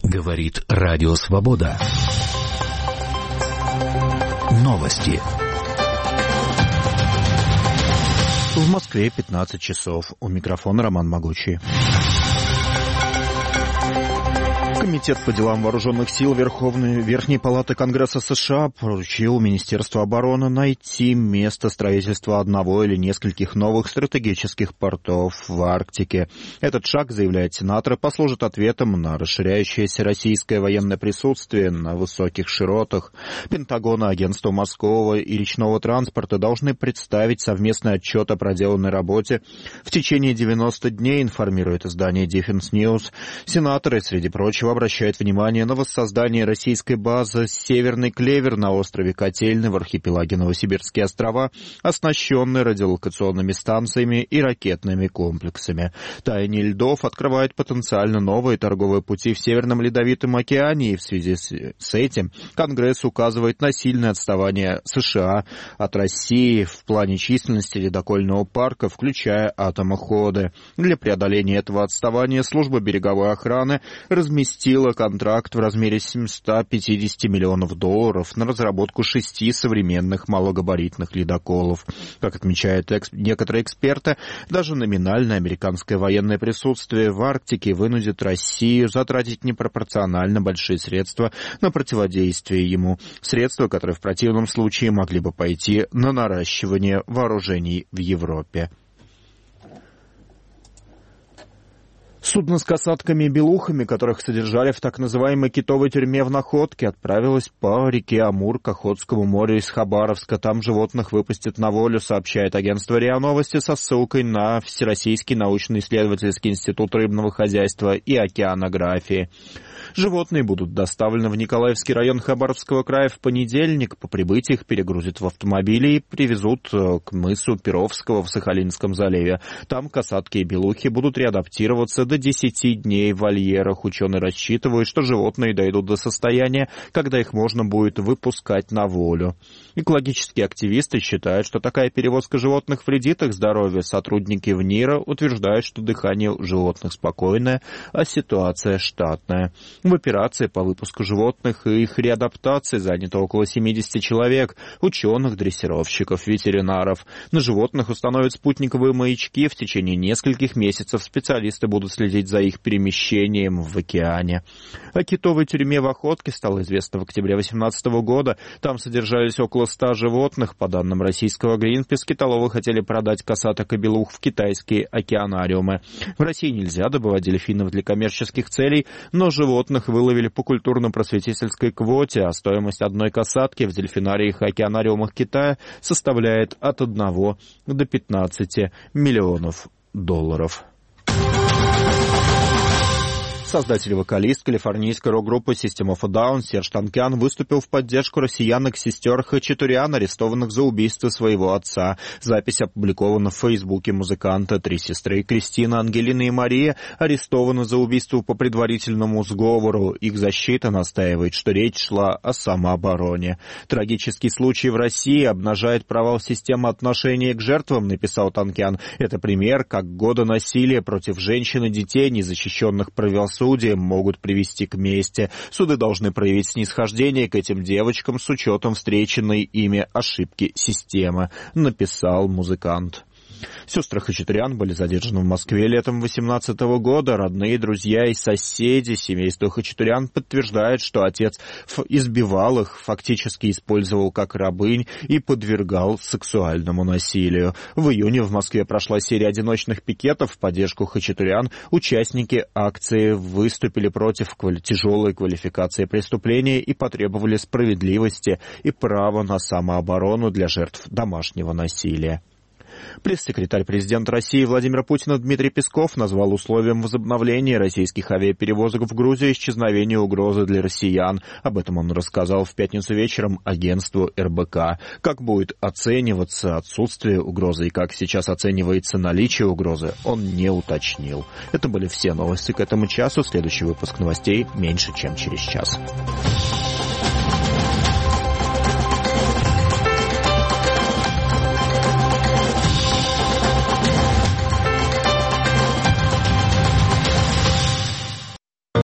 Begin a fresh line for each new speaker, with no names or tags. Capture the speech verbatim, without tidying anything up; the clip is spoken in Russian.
Говорит Радио Свобода. Новости.
В Москве пятнадцать часов. У микрофона Роман Могучий. Комитет по делам вооруженных сил Верховной Верхней Палаты Конгресса США поручил Министерству обороны найти место строительства одного или нескольких новых стратегических портов в Арктике. Этот шаг, заявляет сенатор, послужит ответом на расширяющееся российское военное присутствие на высоких широтах. Пентагон и Агентство морского и речного транспорта должны представить совместный отчет о проделанной работе в течение девяноста дней, информирует издание Defense News. Сенаторы, среди прочего, обращает внимание на воссоздание российской базы «Северный клевер» на острове Котельный в архипелаге Новосибирские острова, оснащенной радиолокационными станциями и ракетными комплексами. Таяние льдов открывает потенциально новые торговые пути в Северном Ледовитом океане, и в связи с этим Конгресс указывает на сильное отставание США от России в плане численности ледокольного парка, включая атомоходы. Для преодоления этого отставания служба береговой охраны разместила контракт в размере семьсот пятьдесят миллионов долларов на разработку шести современных малогабаритных ледоколов. Как отмечают эксп... некоторые эксперты, даже номинальное американское военное присутствие в Арктике вынудит Россию затратить непропорционально большие средства на противодействие ему. Средства, которые в противном случае могли бы пойти на наращивание вооружений в Европе. Судно с касатками и белухами, которых содержали в так называемой китовой тюрьме в Находке, отправилось по реке Амур к Охотскому морю из Хабаровска. Там животных выпустят на волю, сообщает агентство РИА Новости со ссылкой на Всероссийский научно-исследовательский институт рыбного хозяйства и океанографии. Животные будут доставлены в Николаевский район Хабаровского края в понедельник. По прибытии их перегрузят в автомобили и привезут к мысу Перовского в Сахалинском заливе. Там касатки и белухи будут реадаптироваться до десяти дней в вольерах. Ученые рассчитывают, что животные дойдут до состояния, когда их можно будет выпускать на волю. Экологические активисты считают, что такая перевозка животных вредит их здоровью. Сотрудники ВНИРа утверждают, что дыхание у животных спокойное, а ситуация штатная. В операции по выпуску животных и их реадаптации занято около семидесяти человек, ученых, дрессировщиков, ветеринаров. На животных установят спутниковые маячки. В течение нескольких месяцев специалисты будут следить за их перемещением в океане. О китовой тюрьме в Охотке стало известно в октябре две тысячи восемнадцатого года. Там содержались около ста животных. По данным российского Greenpeace, китоловы хотели продать касаток и белух в китайские океанариумы. В России нельзя добывать дельфинов для коммерческих целей, но животных выловили по культурно-просветительской квоте, а стоимость одной касатки в дельфинариях и океанариумах Китая составляет от одного до пятнадцати миллионов долларов. Создатель и вокалист калифорнийской рок-группы System of a Down Серж Танкян выступил в поддержку россиянок-сестер Хачатурян, арестованных за убийство своего отца. Запись опубликована в Фейсбуке музыканта. Три сестры — Кристина, Ангелина и Мария — арестованы за убийство по предварительному сговору. Их защита настаивает, что речь шла о самообороне. Трагический случай в России обнажает провал системы отношения к жертвам, написал Танкян. Это пример, как годы насилия против женщин и детей, незащищенных правосудием, могут привести к мести. Суды должны проявить снисхождение к этим девочкам с учетом встреченной ими ошибки системы, написал музыкант. Сестры Хачатурян были задержаны в Москве летом две тысячи восемнадцатого года. Родные, друзья и соседи семейства Хачатурян подтверждают, что отец избивал их, фактически использовал как рабынь и подвергал сексуальному насилию. В июне в Москве прошла серия одиночных пикетов в поддержку Хачатурян. Участники акции выступили против квали- тяжелой квалификации преступления и потребовали справедливости и права на самооборону для жертв домашнего насилия. Пресс-секретарь президента России Владимира Путина Дмитрий Песков назвал условием возобновления российских авиаперевозок в Грузию исчезновение угрозы для россиян. Об этом он рассказал в пятницу вечером агентству эр бэ ка. Как будет оцениваться отсутствие угрозы и как сейчас оценивается наличие угрозы, он не уточнил. Это были все новости к этому часу. Следующий выпуск новостей меньше, чем через час.